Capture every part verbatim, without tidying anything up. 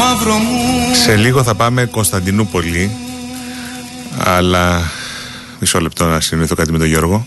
Σε λίγο θα πάμε Κωνσταντινούπολη, αλλά μισό λεπτό να συνοηθώ κάτι με τον Γιώργο.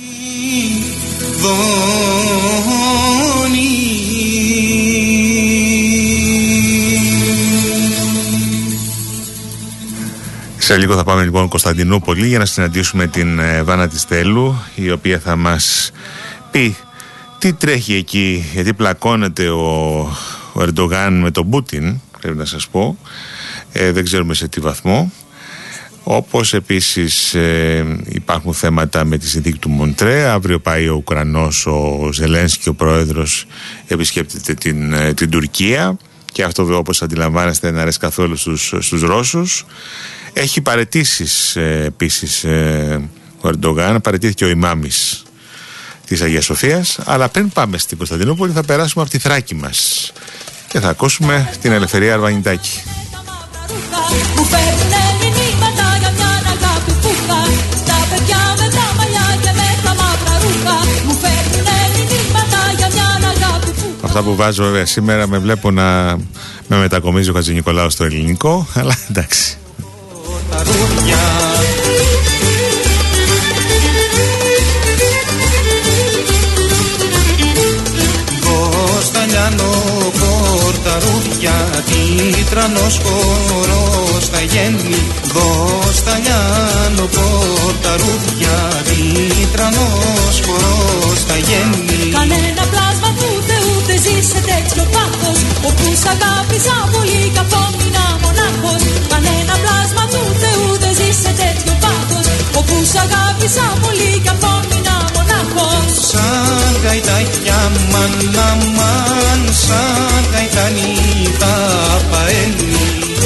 Σε λίγο θα πάμε λοιπόν Κωνσταντινούπολη για να συναντήσουμε την ε, Βάνα της Στέλου, η οποία θα μας πει τι τρέχει εκεί, γιατί πλακώνεται ο, ο Ερντογάν με τον Πούτιν, πρέπει να σας πω, ε, δεν ξέρουμε σε τι βαθμό. Όπως επίσης ε, υπάρχουν θέματα με τη συνθήκη του Μοντρέ. Αύριο πάει ο Ουκρανός, ο Ζελένσκι, ο πρόεδρος, επισκέπτεται την, ε, την Τουρκία, και αυτό, όπως αντιλαμβάνεστε, δεν αρέσει καθόλου στους, στους Ρώσους. Έχει παραιτήσεις ε, επίσης ε, ο Ερντογάν, παραιτήθηκε ο ημάμις της Αγίας Σοφίας. Αλλά πριν πάμε στην Κωνσταντινούπολη θα περάσουμε από τη Θράκη μας και θα ακούσουμε την Ελευθερία Αρβανιτάκη. Αυτά που βάζω βέβαια σήμερα με βλέπω να με μετακομίζει ο Χατζηνικολάου στο ελληνικό, αλλά εντάξει. Κωνσταντιάνο πορταρούδια, τίτρανος χορός θα γέννη. Κωνσταντιάνο πορταρούδια, τίτρανος χορός θα γέννη. Κανένα πλάσμα του Θεού δεν ζει σε τέτοιο πάθος, όπου σ' αγάπησα πολύ κι απόμεινα μονάχος. Κανένα πλάσμα του Θεού δεν ζει σε τέτοιο πάθος, όπου σ' αγάπησα πολύ κι απόμεινα μονάχος. Σαν γαϊτάκια μάνα μάν, σαν γαϊτάνι τα παένει.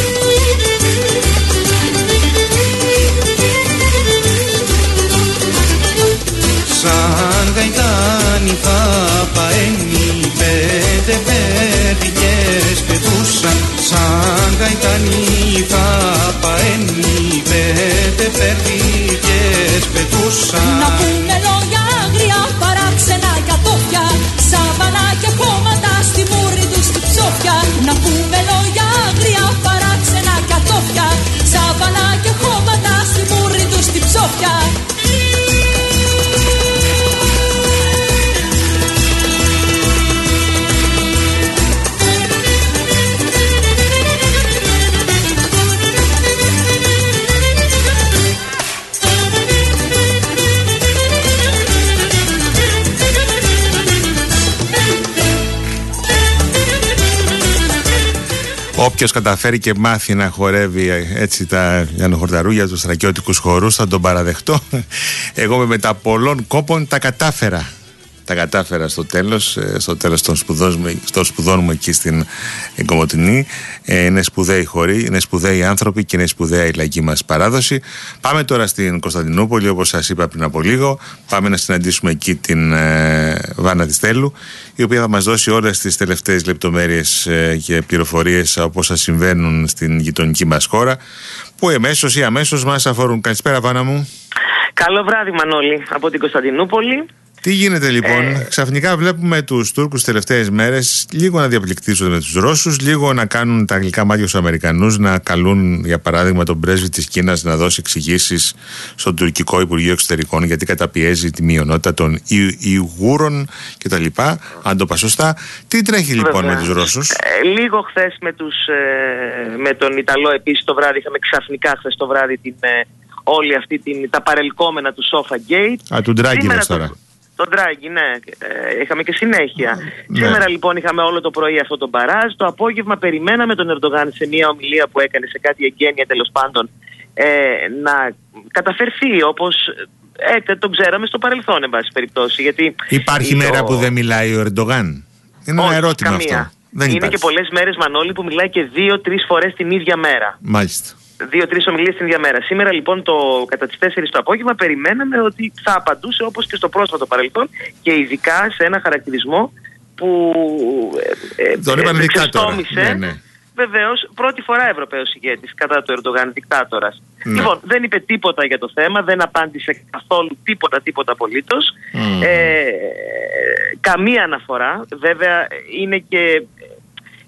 Σαν γαϊτάνι θα παένει, πέντε πέρδικες πετούσαν. Σαν γαϊτάνι θα παένει, πέντε πέρδικες πετούσαν. Να πούμε λόγια άγρια, παράξενα για τόφια, σαβανά και χώματα στη μούρη τους στη ψόφια. Να πούμε λόγια άγρια, παράξενα για τόφια, σαβανά και χώματα στη μούρη τους στη ψόφια. Όποιος καταφέρει και μάθει να χορεύει έτσι τα Γιαννοχορταρούγια, τους στρακιώτικους χορούς, θα τον παραδεχτώ. Εγώ με τα πολλών κόπων τα κατάφερα. Τα κατάφερα στο τέλος, στο τέλος των σπουδών, των σπουδών μου εκεί στην Κομοτηνή. Ε, είναι σπουδαίοι χοροί, είναι σπουδαίοι άνθρωποι και είναι σπουδαία η λαϊκή μας παράδοση. Πάμε τώρα στην Κωνσταντινούπολη, όπως σας είπα πριν από λίγο. Πάμε να συναντήσουμε εκεί την ε, Βάνα της Στέλου, η οποία θα μας δώσει όλες τις τελευταίες λεπτομέρειες ε, και πληροφορίες όπως θα συμβαίνουν στην γειτονική μας χώρα, που εμέσως ή αμέσως μας αφορούν. Καλησπέρα, Βάνα μου. Καλό βράδυ, Μανώλη, από την Κωνσταντινούπολη. Τι γίνεται λοιπόν, ε... ξαφνικά βλέπουμε τους Τούρκους τις τελευταίες μέρες λίγο να διαπληκτίζονται με τους Ρώσους, λίγο να κάνουν τα αγγλικά μάτια στους Αμερικανούς, να καλούν για παράδειγμα τον πρέσβη της Κίνας να δώσει εξηγήσεις στον τουρκικό Υπουργείο Εξωτερικών, γιατί καταπιέζει τη μειονότητα των Ιγούρων κτλ. Αν το είπα σωστά. Τι τρέχει λοιπόν Βέβαια. με τους Ρώσους? Ε, λίγο χθες με, τους, ε, με τον Ιταλό επίσης το βράδυ, είχαμε ξαφνικά χθες το βράδυ την, ε, όλη αυτή την, τα παρελκόμενα του Sofa Gate. Α, του Ντράγκη μας τώρα. Τον Ντράγκη, ναι, ε, είχαμε και συνέχεια. Ναι. Σήμερα λοιπόν είχαμε όλο το πρωί αυτό το μπαράζ. Το απόγευμα περιμέναμε τον Ερντογάν σε μια ομιλία που έκανε σε κάτι εγγένεια τέλος πάντων ε, να καταφερθεί όπως ε, τον ξέραμε στο παρελθόν, εν πάση περιπτώσει. Γιατί υπάρχει μέρα το... που δεν μιλάει ο Ερντογάν? Είναι ένα ερώτημα καμία. αυτό. Δεν Είναι υπάρχει. Και πολλές μέρες, Μανώλη, που μιλάει και δύο-τρεις φορές την ίδια μέρα. Μάλιστα. Δύο-τρεις ομιλίες την ίδια μέρα. Σήμερα λοιπόν το, κατά τις τέσσερις το απόγευμα περιμέναμε ότι θα απαντούσε όπως και στο πρόσφατο παρελθόν και ειδικά σε ένα χαρακτηρισμό που ε, τον είπαν δικτάτορα. Ναι, ναι. Βεβαίως, πρώτη φορά Ευρωπαίος ηγέτης κατά του Ερντογάν, δικτάτορας. Ναι. Λοιπόν, δεν είπε τίποτα για το θέμα, δεν απάντησε καθόλου τίποτα, τίποτα απολύτως. Mm. Ε, καμία αναφορά. Βέβαια, είναι και...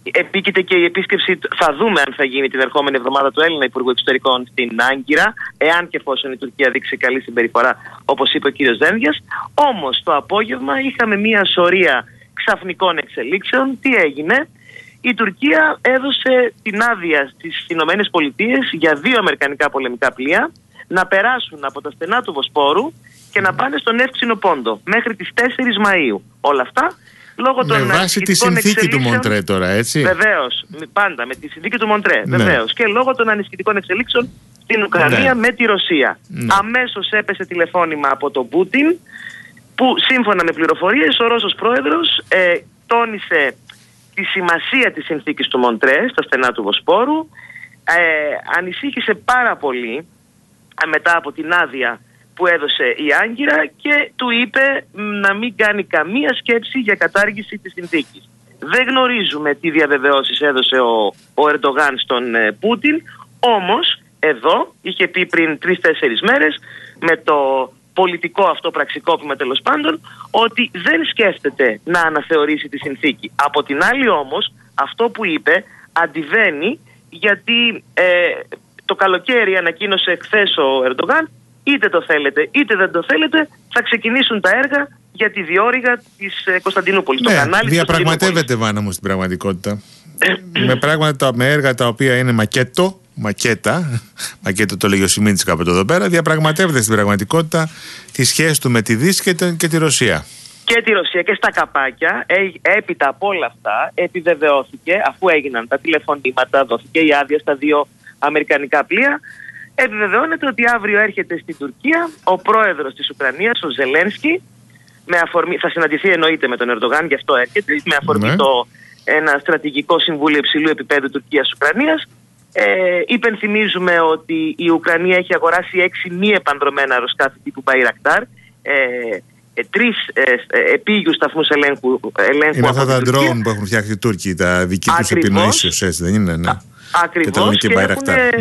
επίκειται και η επίσκεψη, θα δούμε αν θα γίνει την ερχόμενη εβδομάδα, του Έλληνα Υπουργού Εξωτερικών στην Άγκυρα, εάν και εφόσον η Τουρκία δείξει καλή συμπεριφορά, όπως είπε ο κύριος Δένδιας. Όμως το απόγευμα είχαμε μια σωρία ξαφνικών εξελίξεων. Τι έγινε? Η Τουρκία έδωσε την άδεια στις Ηνωμένες Πολιτείες για δύο αμερικανικά πολεμικά πλοία να περάσουν από τα στενά του Βοσπόρου και να πάνε στον Εύξηνο Πόντο μέχρι τις τέσσερις Μαΐου. Όλα αυτά λόγω των με βάση τη συνθήκη του Μοντρέ τώρα, έτσι. Βεβαίως, πάντα με τη συνθήκη του Μοντρέ, ναι. βεβαίως. Και λόγω των ανησυχητικών εξελίξεων στην Ουκρανία, ναι, με τη Ρωσία. Ναι. Αμέσως έπεσε τηλεφώνημα από τον Πούτιν, που σύμφωνα με πληροφορίες ο Ρώσος πρόεδρος ε, τόνισε τη σημασία της συνθήκης του Μοντρέ στα στενά του Βοσπόρου, ε, ανησύχησε πάρα πολύ μετά από την άδεια που έδωσε η Άγκυρα και του είπε να μην κάνει καμία σκέψη για κατάργηση της συνθήκης. Δεν γνωρίζουμε τι διαβεβαιώσεις έδωσε ο, ο Ερντογάν στον ε, Πούτιν, όμως εδώ είχε πει πριν τρεις-τέσσερις μέρες με το πολιτικό αυτό πραξικόπημα τέλος πάντων ότι δεν σκέφτεται να αναθεωρήσει τη συνθήκη. Από την άλλη όμως αυτό που είπε αντιβαίνει, γιατί ε, το καλοκαίρι ανακοίνωσε χθες ο Ερντογάν, είτε το θέλετε είτε δεν το θέλετε, θα ξεκινήσουν τα έργα για τη διόρυγα της ε, Κωνσταντινούπολης. Ναι, το κανάλι διαπραγματεύεται, Βάνα μου, στην πραγματικότητα. με πράγματα, με έργα τα οποία είναι μακέτο, μακέτα, μακέτο το λέγει ο Σιμίντης κάπου εδώ πέρα, διαπραγματεύεται στην πραγματικότητα τη σχέση του με τη Δύση και, το, και τη Ρωσία. Και τη Ρωσία και στα καπάκια, ε, έπειτα από όλα αυτά, επιβεβαιώθηκε, αφού έγιναν τα τηλεφωνήματα, δόθηκε η άδεια στα δύο αμερικανικά πλοία, επιβεβαιώνεται ότι αύριο έρχεται στην Τουρκία ο πρόεδρος της Ουκρανίας, ο Ζελένσκι, με αφορμή, θα συναντηθεί εννοείται με τον Ερντογάν, γι' αυτό έρχεται, με αφορμή ναι. το ένα στρατηγικό συμβούλιο υψηλού επίπεδου Τουρκίας-Ουκρανίας. Ε, υπενθυμίζουμε ότι η Ουκρανία έχει αγοράσει έξι μη επανδρομένα αεροσκάφη τύπου Μπαϊρακτάρ, ε, ε, τρεις ε, ε, επίγειους σταθμούς ελέγχου. ελέγχου είναι αυτά τα drone που έχουν φτιάξει οι Τούρκοι, τα δική τους επινοήσεως, έτσι δεν είναι? Ναι. Ακριβώς, και, και, έχουν, ναι.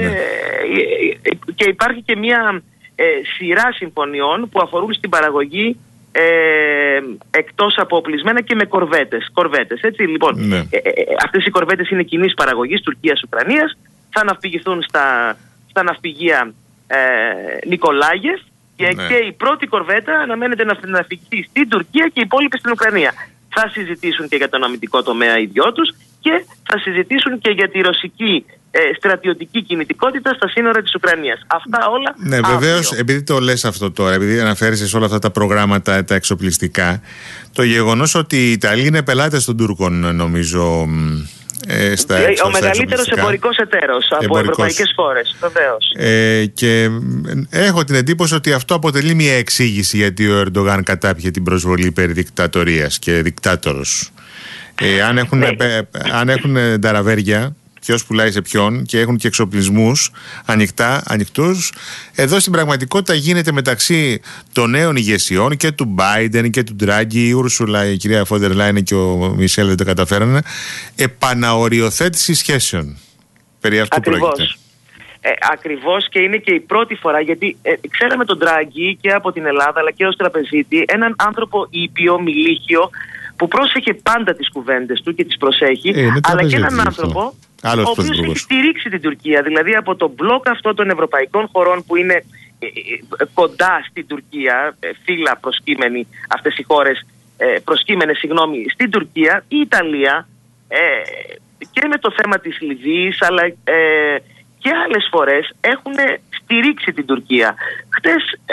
και υπάρχει και μια ε, σειρά συμφωνιών που αφορούν στην παραγωγή ε, εκτός από οπλισμένα και με κορβέτες, κορβέτες έτσι, λοιπόν, ναι. ε, ε, αυτές οι κορβέτες είναι κοινής παραγωγής Τουρκίας-Ουκρανίας, θα ναυπηγηθούν στα, στα ναυπηγεία ε, Νικολάγεφ και, ναι. και η πρώτη κορβέτα αναμένεται να ναυπηγηθεί στην Τουρκία και οι υπόλοιπες στην Ουκρανία. Θα συζητήσουν και για τον αμυντικό τομέα οι δυο τους και θα συζητήσουν και για τη ρωσική ε, στρατιωτική κινητικότητα στα σύνορα της Ουκρανίας. Αυτά όλα. Ναι, βεβαίως, επειδή το λες αυτό τώρα, επειδή αναφέρεσαι σε όλα αυτά τα προγράμματα, τα εξοπλιστικά, το γεγονός ότι οι Ιταλοί είναι πελάτες των Τούρκων, νομίζω. Ε, στα ε, έξω, ο μεγαλύτερος εμπορικός εταίρος από εμπορικός. ευρωπαϊκές χώρες, βεβαίως. Ε, και έχω την εντύπωση ότι αυτό αποτελεί μια εξήγηση γιατί ο Ερντογάν κατάπιε την προσβολή περί δικτατορίας και δικτάτορος. Ε, αν έχουν, ναι. ε, αν έχουν ταραβέρια, ποιος πουλάει σε ποιον, και έχουν και εξοπλισμούς ανοιχτά, ανοιχτούς, εδώ στην πραγματικότητα γίνεται μεταξύ των νέων ηγεσιών και του Μπάιντεν και του Ντράγκη, η Ούρσουλα, η κυρία Φόντερ Λάιν και ο Μισελ δεν το καταφέρανε, επαναοριοθέτηση σχέσεων. Περί αυτού Ακριβώς. πρόκειται. Ε, ακριβώς, και είναι και η πρώτη φορά, γιατί ε, ξέραμε τον Ντράγκη και από την Ελλάδα αλλά και ως τραπεζίτη, έναν άνθρωπο ήπιο, μιλίχιο, που πρόσεχε πάντα τις κουβέντες του και τις προσέχει, ε, αλλά και έναν άνθρωπο Άλλος ο οποίος έχει στηρίξει την Τουρκία, δηλαδή από τον μπλοκ αυτό των ευρωπαϊκών χωρών που είναι ε, ε, κοντά στην Τουρκία, ε, φύλλα προσκύμενοι αυτές οι χώρες, ε, προσκύμενες συγγνώμη, στην Τουρκία, η Ιταλία ε, και με το θέμα της Λιβύης αλλά ε, και άλλες φορές έχουν στηρίξει την Τουρκία. Χτες ε,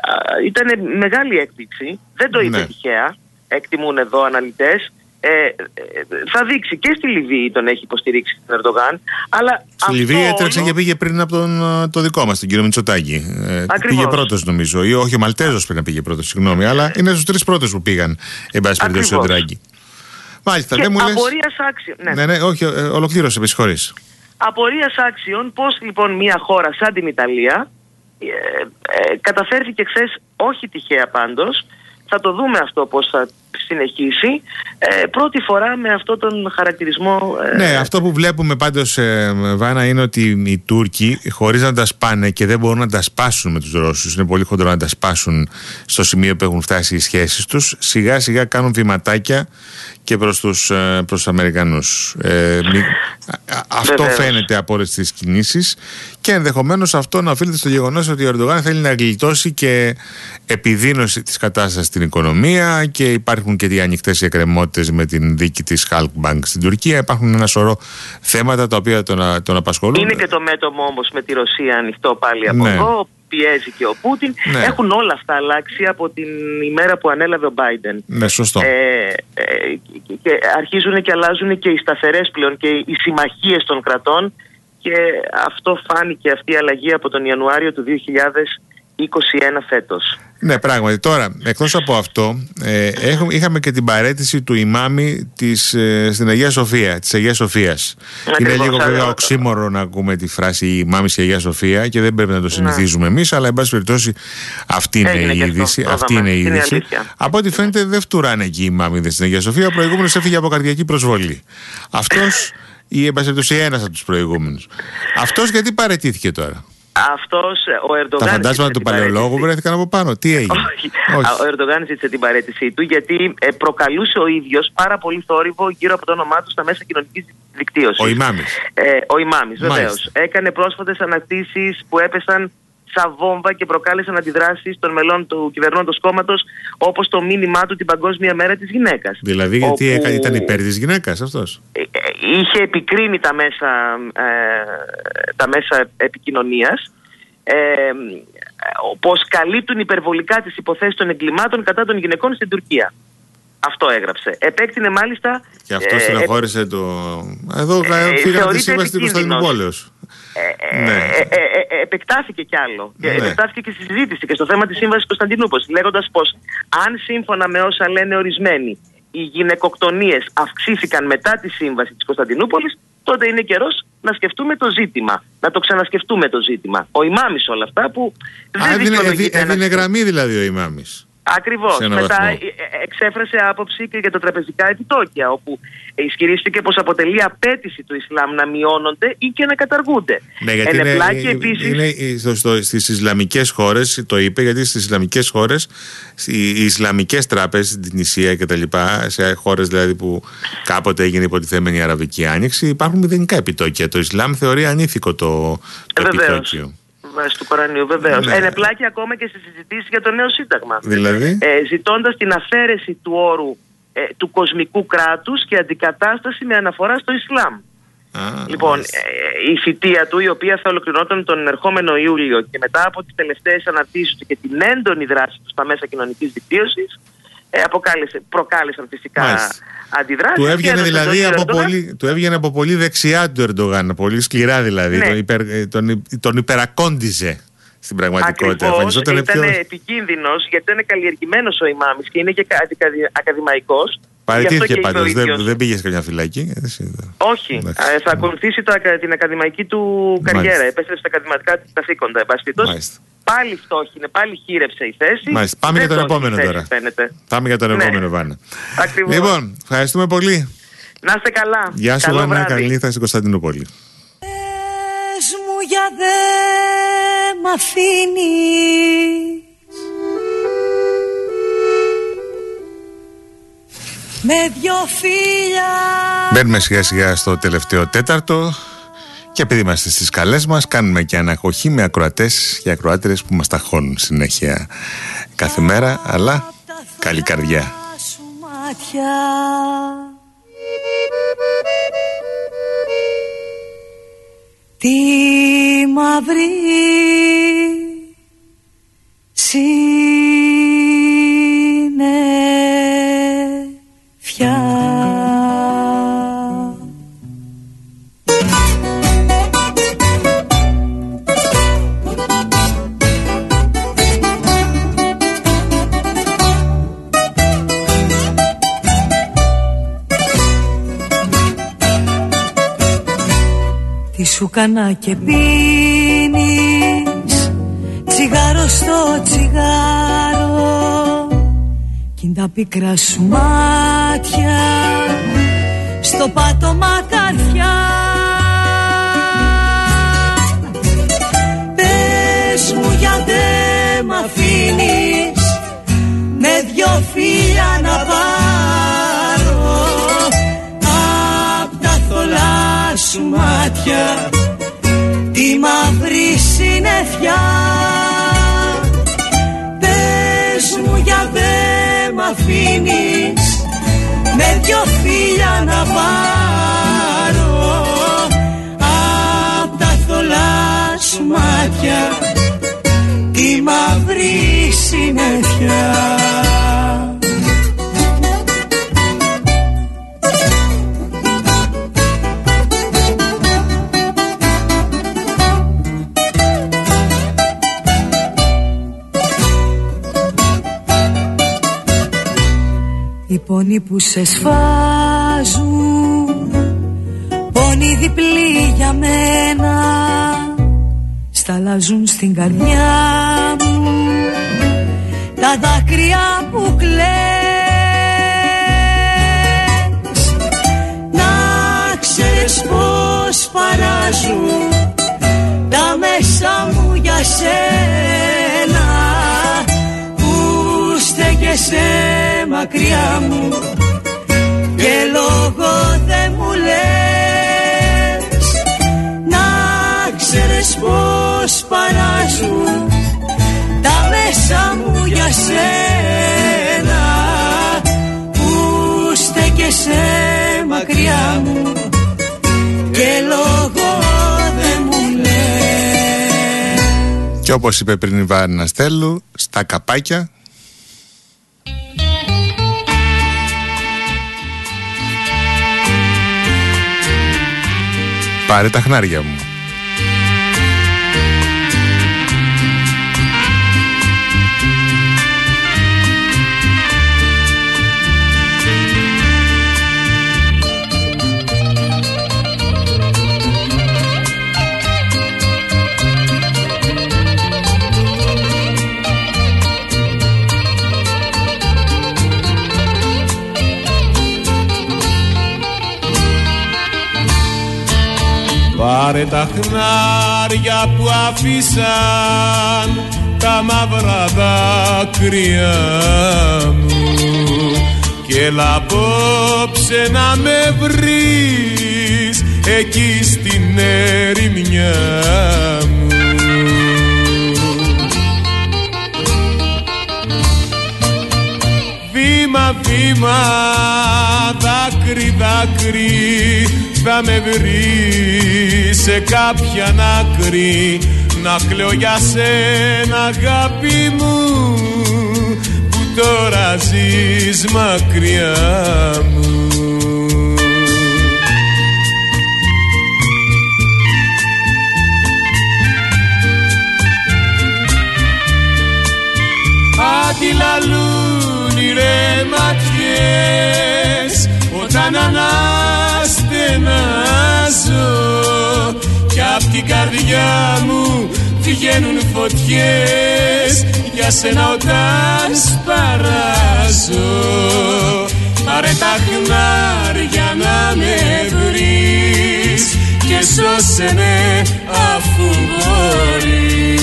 ήταν μεγάλη έκπληξη, δεν το είπε ναι. τυχαία, εκτιμούν εδώ αναλυτές. Ε, ε, θα δείξει και στη Λιβύη τον έχει υποστηρίξει τον Ερντογάν. Αλλά στη Λιβύη έτρεξε όλο... και πήγε πριν από τον, το δικό μας, τον κύριο Μητσοτάκη. Ε, πήγε πρώτος νομίζω. Ή όχι, ο Μαλτέζος πριν να πήγε πρώτος, συγγνώμη. Αλλά είναι στους τρεις πρώτους που πήγαν, εν πάση περιπτώσει, ο Ντράγκη. Μάλιστα, και δεν μου λες. Απορίας άξιων. Ναι. ναι, ναι, όχι, ε, ολοκλήρωσε, με συγχωρείς. Απορίας άξιων πώς λοιπόν μια χώρα σαν την Ιταλία ε, ε, καταφέρθηκε χθες, όχι τυχαία πάντως, θα το δούμε αυτό πώς θα συνεχίσει, ε, πρώτη φορά με αυτόν τον χαρακτηρισμό. Ε, ναι, αυτό που βλέπουμε πάντως, ε, Βάνα, είναι ότι οι Τούρκοι, χωρίς να τα σπάνε και δεν μπορούν να τα σπάσουν με τους Ρώσους, είναι πολύ χοντρό να τα σπάσουν στο σημείο που έχουν φτάσει οι σχέσεις τους, σιγά σιγά κάνουν βηματάκια και προς τους, προς τους Αμερικανούς. Ε, μη, αυτό Βεβαίως. Φαίνεται από όλες τις κινήσεις, και ενδεχομένως αυτό να οφείλεται στο γεγονός ότι ο Ερντογάν θέλει να γλιτώσει και επιδείνωση της κατάστασης στην οικονομία, και υπάρχουν και οι ανοιχτές εκκρεμότητες με την δίκη της Halkbank στην Τουρκία. Υπάρχουν ένα σωρό θέματα τα οποία τον, τον απασχολούν. Είναι και το μέτωπο όμως με τη Ρωσία ανοιχτό πάλι από ναι. εδώ. Πιέζει και ο Πούτιν. Ναι. Έχουν όλα αυτά αλλάξει από την ημέρα που ανέλαβε ο Μπάιντεν. Ναι, σωστό. Ε, ε, και αρχίζουν και αλλάζουν και οι σταθερές πλέον και οι συμμαχίες των κρατών, και αυτό φάνηκε, αυτή η αλλαγή, από τον Ιανουάριο του δύο χιλιάδες είκοσι ένα φέτος. Ναι, πράγματι. Τώρα, εκτός από αυτό, ε, έχουμε, είχαμε και την παραίτηση του ημάμι της, ε, στην Αγία Σοφία, της Αγίας Σοφίας. Είναι λίγο βέβαια οξύμορο να ακούμε τη φράση ημάμι στη Αγία Σοφία, και δεν πρέπει να το συνηθίζουμε ναι. εμείς, αλλά εν πάση περιπτώσει αυτή είναι η είδηση. Αυτή είναι η είδηση. Από ό,τι φαίνεται δεν φτουράνε εκεί οι ημάμιδες στην Αγία Σοφία. Ο προηγούμενος έφυγε από καρδιακή προσβολή. Αυτός, ή εν πάση περιπτώσει ένας από τους προηγούμενους. Αυτός γιατί παραιτήθηκε τώρα? Αυτός, ο Ερντογάν. Τα φαντάσματα του παλαιολόγου βρέθηκαν από πάνω. Τι έγινε? Όχι. Όχι. Ο Ερντογάν ζήτησε την παραίτησή του, γιατί προκαλούσε ο ίδιος πάρα πολύ θόρυβο γύρω από το όνομά του στα μέσα κοινωνικής δικτύωσης. Ο ημάμις. Ε, ο ημάμις, βεβαίως. Έκανε πρόσφατες αναρτήσεις που έπεσαν σαν βόμβα και προκάλεσαν αντιδράσεις των μελών του κυβερνώντος κόμματος, όπως το μήνυμά του την Παγκόσμια Μέρα της Γυναίκας. Δηλαδή, γιατί όπου... ήταν υπέρ της γυναίκας αυτός? Είχε επικρίνει τα μέσα, ε, τα μέσα επικοινωνίας, ε, πως καλύπτουν υπερβολικά τις υποθέσεις των εγκλημάτων κατά των γυναικών στην Τουρκία. Αυτό έγραψε. Επέκτηνε μάλιστα... Και αυτό ε, στεναχώρησε ε, το... Εδώ ε, φύγανε τη σύμβαση του Κωνσταντινούπολεως. Ε, ναι. ε, ε, ε, ε, επεκτάθηκε κι άλλο. Ναι. Επεκτάθηκε και στη συζήτηση και στο θέμα της σύμβασης Κωνσταντινούπολης, λέγοντας πως αν σύμφωνα με όσα λένε ορισμένοι οι γυναικοκτονίες αυξήθηκαν μετά τη σύμβαση της Κωνσταντινούπολης, τότε είναι καιρός να σκεφτούμε το ζήτημα. Να το ξανασκεφτούμε το ζήτημα. Ο ημάμις όλα αυτά που δεν δικαιολογείται. Έδινε γραμμή δηλαδή ο ημάμις. Ακριβώς. Μετά εξέφρασε άποψη και για τα τραπεζικά επιτόκια, όπου ισχυρίστηκε πως αποτελεί απέτηση του Ισλάμ να μειώνονται ή και να καταργούνται. Ναι, γιατί είναι, είναι, επίσης... είναι στο, στο, στις Ισλαμικές χώρες, το είπε, γιατί στις Ισλαμικές χώρες, οι Ισλαμικές τράπεζες, την Τινησία και τα λοιπά, σε χώρες δηλαδή που κάποτε έγινε υποτιθέμενη Αραβική Άνοιξη, υπάρχουν μηδενικά επιτόκια. Το Ισλάμ θεωρεί ανήθικο το, το επιτόκιο. Βάσει του Κορανίου, βεβαίως. Ναι. Ενεπλάκη ακόμα και στις συζητήσεις για το νέο σύνταγμα. Δηλαδή. Ε, ζητώντας την αφαίρεση του όρου ε, του κοσμικού κράτους και αντικατάσταση με αναφορά στο Ισλάμ. Α, λοιπόν, ε, η θητεία του, η οποία θα ολοκληρωνόταν τον ερχόμενο Ιούλιο, και μετά από τις τελευταίες αναρτήσεις του και την έντονη δράση του στα μέσα κοινωνικής δικτύωσης, ε, προκάλεσαν φυσικά Μάλιστα. αντιδράσεις. Του έβγαινε δηλαδή από πολύ, του έβγαινε από πολύ δεξιά του Ερντογάν, πολύ σκληρά δηλαδή, ναι. τον, υπερ, τον, τον υπερακόντιζε στην πραγματικότητα. Ακριβώς, ήταν πιο... επικίνδυνος, γιατί ήταν καλλιεργημένος ο ημάμις και είναι και ακαδημαϊκός. Παραιτήθηκε πάντως, δεν, δεν πήγε σε καμιά φυλακή. Όχι, ε, θα ακολουθήσει το, την ακαδημαϊκή του καριέρα. Μάλιστα. Επέστρεψε στα ακαδημαϊκά της καθήκοντα. Πάλι φτώχινε, πάλι χείρευσε η θέση. Μάλιστα. Πάμε δεν για τον επόμενο θέση, τώρα. Φαίνεται. Πάμε για τον ναι. επόμενο, Βάνα. Ακριβώς. Λοιπόν, ευχαριστούμε πολύ. Να είστε καλά. Γεια σου, Βάνα. Καλή νύχτα στην Κωνσταντινούπολη. Πες μου για δε μ' αφήνεις με δυο φίλια. Μπαίνουμε σιγά σιγά στο τελευταίο τέταρτο. Και επειδή είμαστε στις καλές μας, κάνουμε και ανακοχή με ακροατές και ακροάτερες που μας ταχώνουν συνέχεια κάθε μέρα, αλλά καλή καρδιά. Τι μαύρη συννεφιά. Τι σου κάνα και πίνεις τσιγάρο στο τσιγάρο κι τα πικρά σου μάτια στο πάτωμα καρδιά. Πες μου γιατί μ' αφήνεις με δυο φίλια να πάρω απ' τα θολά σου μάτια τη μαύρη συννεφιά. Πες μου γιατί μ' αφήνεις με δυο φίλια να πάρω απ' τα θολά σου μάτια τη μαύρη συννεφιά. Οι πόνοι που σε σφάζουν, πόνοι διπλοί για μένα, σταλάζουν στην καρδιά μου τα δάκρυα που κλαις. Να ξέρεις πως παράζουν τα μέσα μου για σένα που στέκεσαι μακριά μου και λόγο δε μου λες. Να ξέρεις πως παράζουν τα μέσα μου για σένα που στέκεσαι μακριά μου και λόγο δε μου λες. Και όπως είπε πριν η Βάνα Στέλου, στα καπάκια πάρε τα χνάρια μου. Πάρε τα χνάρια που αφήσαν τα μαύρα δάκρυα μου και έλα απόψε να με βρεις εκεί στην ερημιά μου. Βήμα, βήμα, δάκρυ, δάκρυ, θα με βρεις σε κάποια άκρη να κλαίω για σένα αγάπη μου που τώρα ζεις μακριά μου. Αντιλαλούν οι ρε ματιές όταν αναστενάζω κι απ' την καρδιά μου βγαίνουν φωτιές για σένα όταν σπαράζω. Πάρε τα χνάρια να με βρεις και σώσε με αφού μπορείς.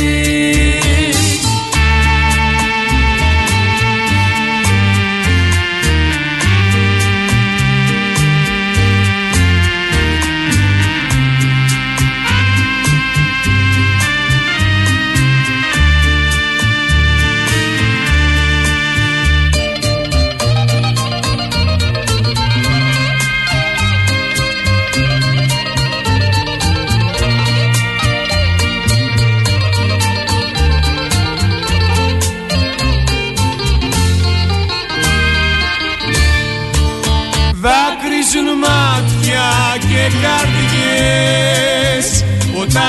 Δάκρυζουν μάτια και καρδιές όταν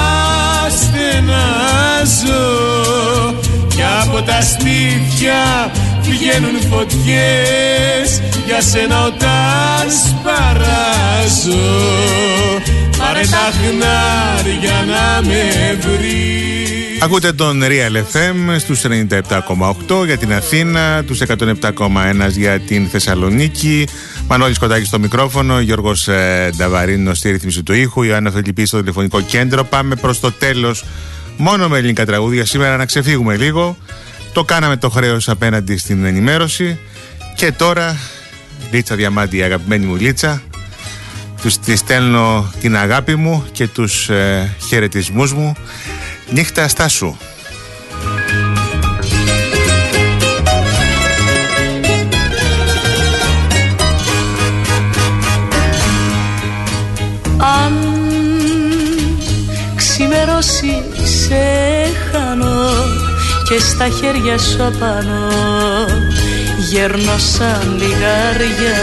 αναστενάζω κι από τα στήθια βγαίνουν φωτιές για σένα όταν σπαράζω. Πάρε τα χνάρια να με βρεις. Ακούτε τον Real εφ εμ στους ενενήντα επτά κόμμα οκτώ για την Αθήνα, τους εκατόν επτά κόμμα ένα για την Θεσσαλονίκη. Μανώλης Κοτάκης στο μικρόφωνο, Γιώργος ε, Νταβαρίνος στη ρύθμιση του ήχου, Ιωάννα Φιλιππή στο τηλεφωνικό κέντρο. Πάμε προς το τέλος μόνο με ελληνικά τραγούδια σήμερα, να ξεφύγουμε λίγο. Το κάναμε το χρέος απέναντι στην ενημέρωση. Και τώρα, Λίτσα Διαμάντη, η αγαπημένη μου Λίτσα, τους τη στέλνω την αγάπη μου και τους ε, χαιρετισμούς μου. Νύχτα στάσου. Αν ξημερώσει σε χάνω και στα χέρια σου απάνω γέρνω σαν λιγάρια.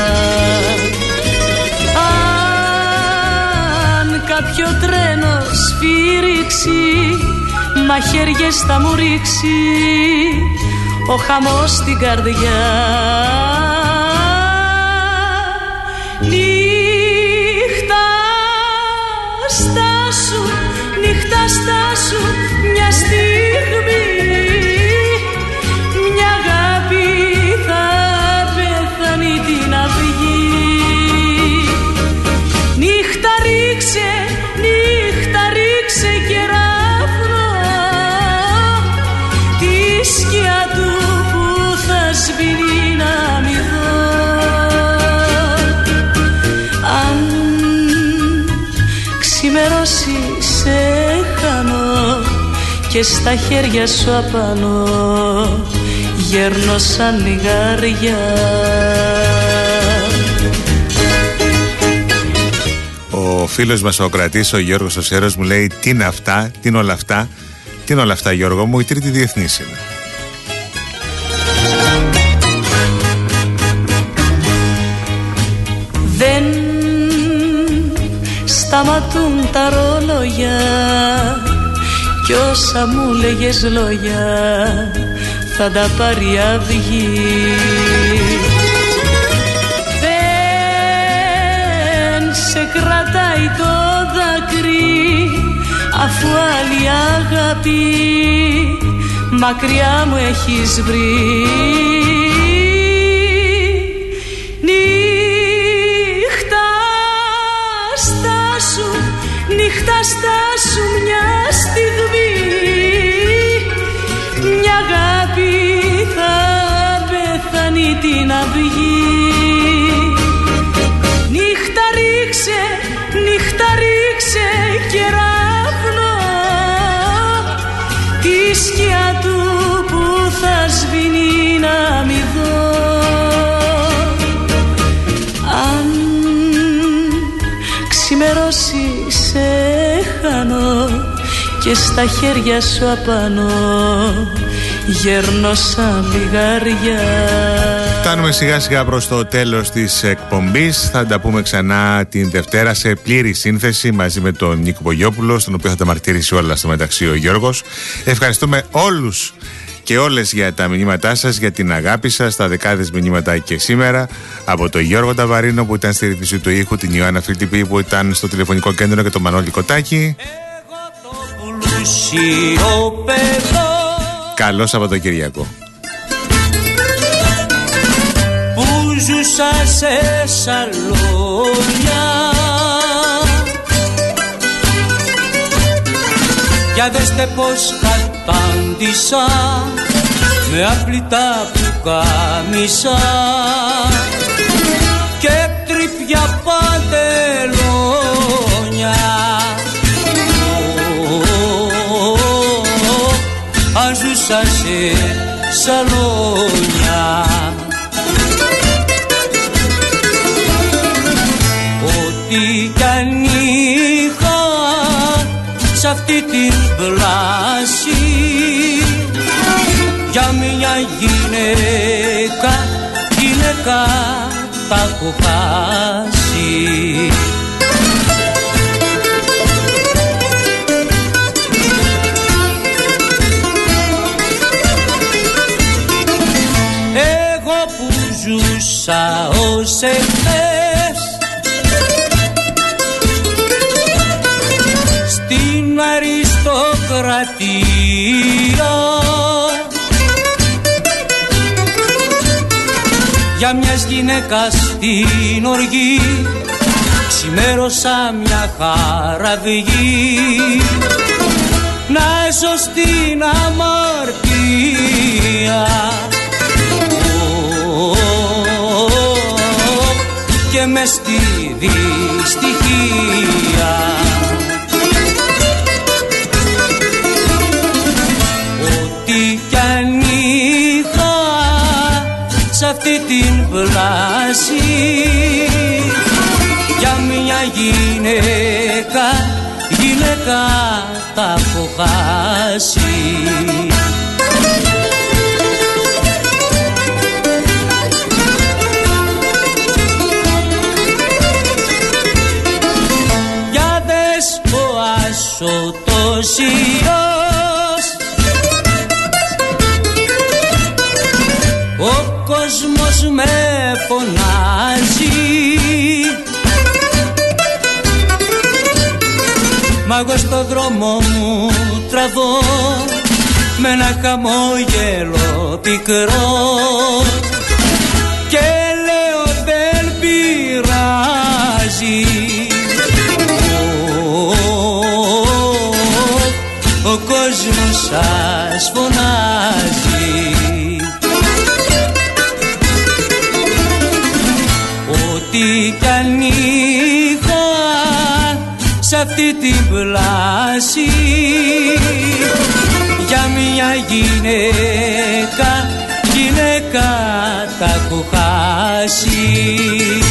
Αν κάποιο τρένο σφύριξει μαχαίριες θα μου ρίξει ο χαμός στην καρδιά. Νύχτα στάσου, νύχτα στάσου μια στιγμή, μια αγάπη θα πεθάνει την αυγή. Νύχτα ρίξε, νύχτα ρίξε κεράφνο τη σκιά του που θα σβήνει να μη δω. Αν ξημερώσει σε χάνω και στα χέρια σου απάνω γέρνω σαν λιγάρια. Ο φίλος μας ο κρατής, ο Γιώργος ο Σέρος, μου λέει τι είναι αυτά, τι είναι όλα αυτά. Τι είναι όλα αυτά, Γιώργο μου? Η τρίτη διεθνής είναι. Δεν σταματούν τα ρόλογια κι όσα μου λέγες λόγια θα τα πάρει αυγή. Δεν σε κρατάει το δάκρυ αφού άλλη αγάπη μακριά μου έχεις βρει. Νύχτα στάσου, νύχτα στάσου μια στιγμή, μια αγάπη θα πεθάνει την αυγή. Νύχτα ρίξε, νύχτα ρίξε κεράφνο τη σκιά του που θα σβήνει να μη δω. Αν ξημερώσει σε χάνω και στα χέρια σου απάνω γέρνω σαν λιγάρια. Φτάνουμε σιγά σιγά προς το τέλος της εκπομπής. Θα τα πούμε ξανά την Δευτέρα σε πλήρη σύνθεση μαζί με τον Νίκο Πογιόπουλο, στον οποίο θα τα μαρτυρήσει όλα στο μεταξύ ο Γιώργος. Ευχαριστούμε όλους και όλες για τα μηνύματά σας, για την αγάπη σας, τα δεκάδες μηνύματα και σήμερα. Από τον Γιώργο Νταβαρίνο που ήταν στη ρύθμιση του ήχου, την Ιωάννα Φιλιππή που ήταν στο τηλεφωνικό κέντρο και τον Μανώλη Κοτάκη. Καλό Σαββατοκυριακό. Που ζούσα σε σαλόνια, για δέστε πως κατάντησα με απλητά που κάμισα και τρυπιά παντελόνια. Αν ζούσα σε σαλόνια, ό,τι κι αν είχα σ' αυτή την πλάση, για μια γυναίκα, γυναίκα τα έχω χάσει. Ζούσα ως εχθές στην αριστοκρατία, για μιας γυναίκας την οργή, ξημέρωσα μια χαραυγή να έσω στην αμαρτία. Και μες στη δυστυχία ό,τι κι αν είχα σ' αυτή την πλάση για μια γυναίκα, γυναίκα τα έχω χάσει. Ο τόσιος ο κόσμος με φωνάζει, μα εγώ στο δρόμο μου τραβώ με ένα χαμόγελο πικρό και λέω δεν πειράζει. Ο κόσμος σας φωνάζει. Ό,τι κι αν είχα σ' αυτή την πλάση για μια γυναίκα, γυναίκα τα έχω χάσει.